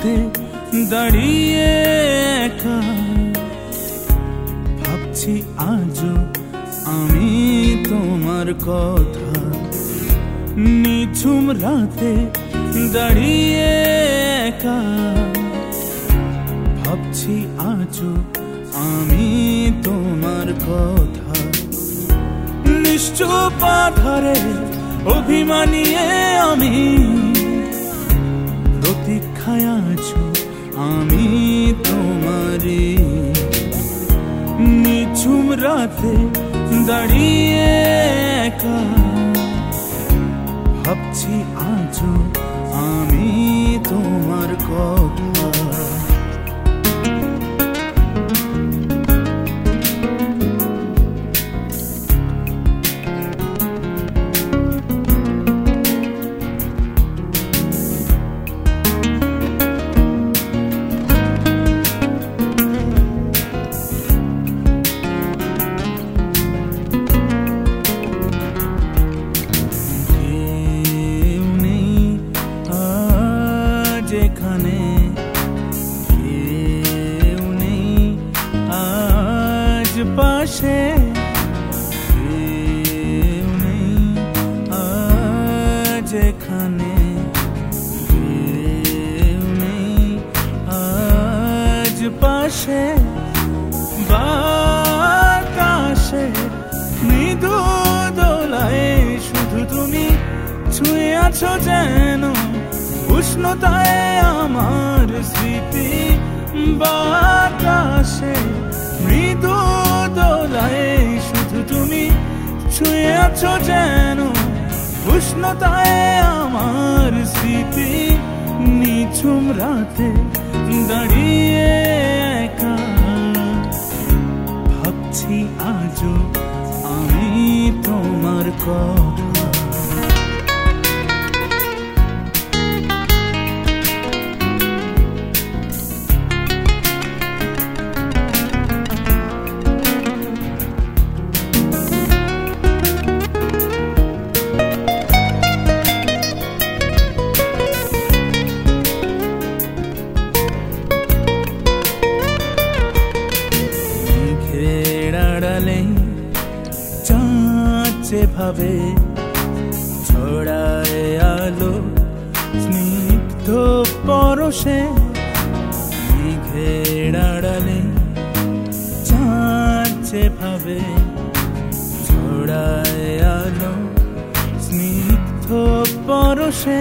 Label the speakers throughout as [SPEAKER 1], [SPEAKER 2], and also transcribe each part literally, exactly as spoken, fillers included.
[SPEAKER 1] রাতে দাঁড়িয়ে একা ভাবছি আজও আমি তোমার কথা। নিঝুম রাতে দাঁড়িয়ে একা ভাবছি আজও আমি তোমার কথা। নিশ্চুপ আধারে অভিমানিয়ে আমি প্রতীক্ষায় আছো আমি তোমারই। নিঝুম রাতে দাঁড়িয়ে একা ভাবছি আজও আমি তোমার কথা। যেখানে কেউ নেই আজ পাশে, কেউ নেই আজ এখানে, কেউ নেই আজ পাশে। বাতাসে মৃদু দোলায় শুধু তুমি ছুঁয়ে আছো যেন উষ্ণতায় আমার স্মৃতি। বাতাসে মৃদু দোলায় শুধু তুমি ছুঁয়ে আছো যেন উষ্ণতায় আমার স্মৃতি। নিঝুম রাতে দাঁড়িয়ে একা ভাবছি আজও আমি তোমার কথা। যেভাবে ছড়ায় আলো স্নিগ্ধ পরশে, মেঘের আড়ালে চাঁদ যেভাবে ছড়ায় আলো স্নিগ্ধ পরশে,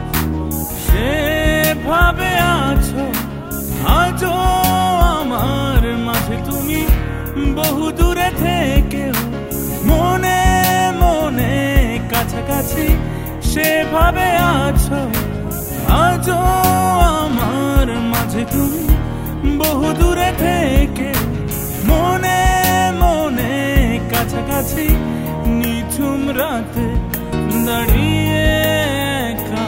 [SPEAKER 1] সেভাবে আছো আজও আমার মাঝে তুমি। বহু দূরে থেকেও মনে মনে কাছাকাছি সেভাবে আছো আজও আমার মাঝে তুমি। বহু দূরে থেকে মনে মনে কাছাকাছি। নিঝুম রাতে দাঁড়িয়ে একা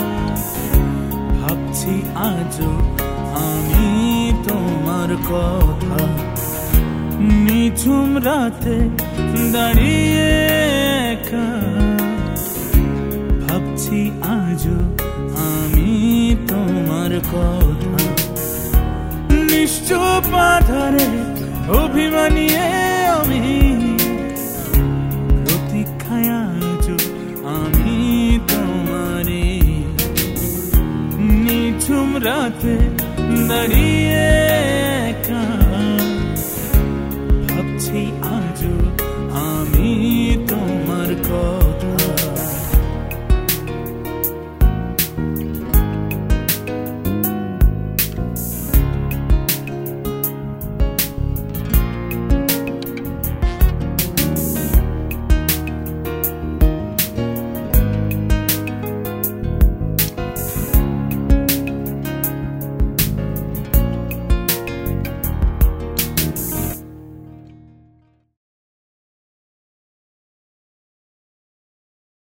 [SPEAKER 1] ভাবছি আজও আমি তোমার কথা। নিঝুম রাতে দাঁড়িয়ে একা ভাবছি আজও আমি তোমার কথা। নিশ্চুপ আধারে অভিমানিয়ে আমি প্রতীক্ষায় আজও আমি তোমারই। নিঝুম রাতে দাঁড়িয়ে